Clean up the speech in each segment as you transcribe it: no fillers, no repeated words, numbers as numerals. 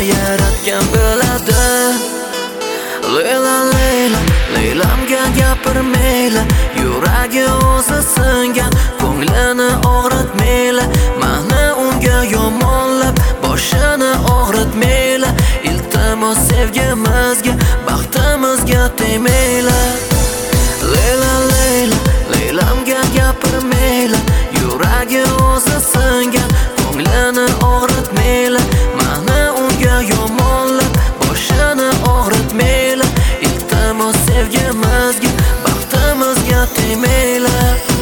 yaratgan biladi. Leyla Leyla, Leylamga gapirmayla, yuragi o'zi singan, ko'nglini og'ritmayla, mani unga yomonlab, boshini og'ritmayla. Iltimos sevgimizga, baxtimizga tegmayla. Leyla Leyla, Leylamga gapirmayla, yuragi o'zi singan, ko'nglini og'ritmayla, mani unga yomonlab, boshini og'ritmayla. Iltimos sevgimizga, baxtimizga tegmayla.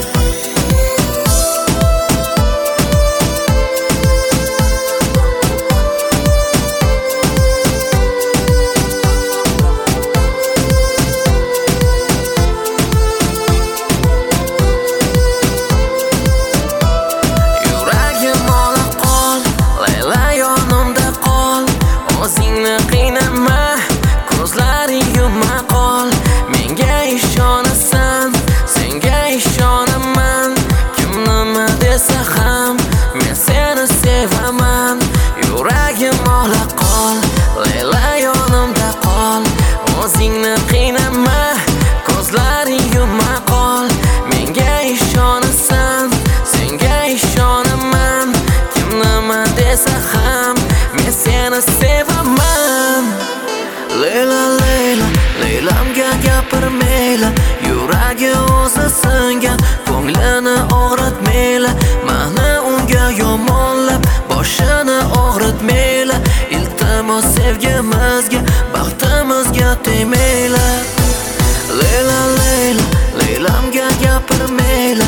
O'zingni qiynama, ko'zlaring yumma qol. Menga ishonasan, senga ishonaman. Kim nima desa ham, men seni sevaman. Yuragim ola qol, Leyla yonimda qol. O'zingni qiynama, ko'zlaring yumma qol. Menga ishonasan, senga ishonaman. Kim nima desa ham, men seni sevaman. Leyla Leyla, Leylamga gapirmayla, yuragi o'zi singan, ko'nglini og'ritmayla, mani unga yomonlab, boshini og'ritmayla. Iltimos sevgimizga, baxtimizga tegmayla. Leyla Leyla, Leylamga gapirmayla,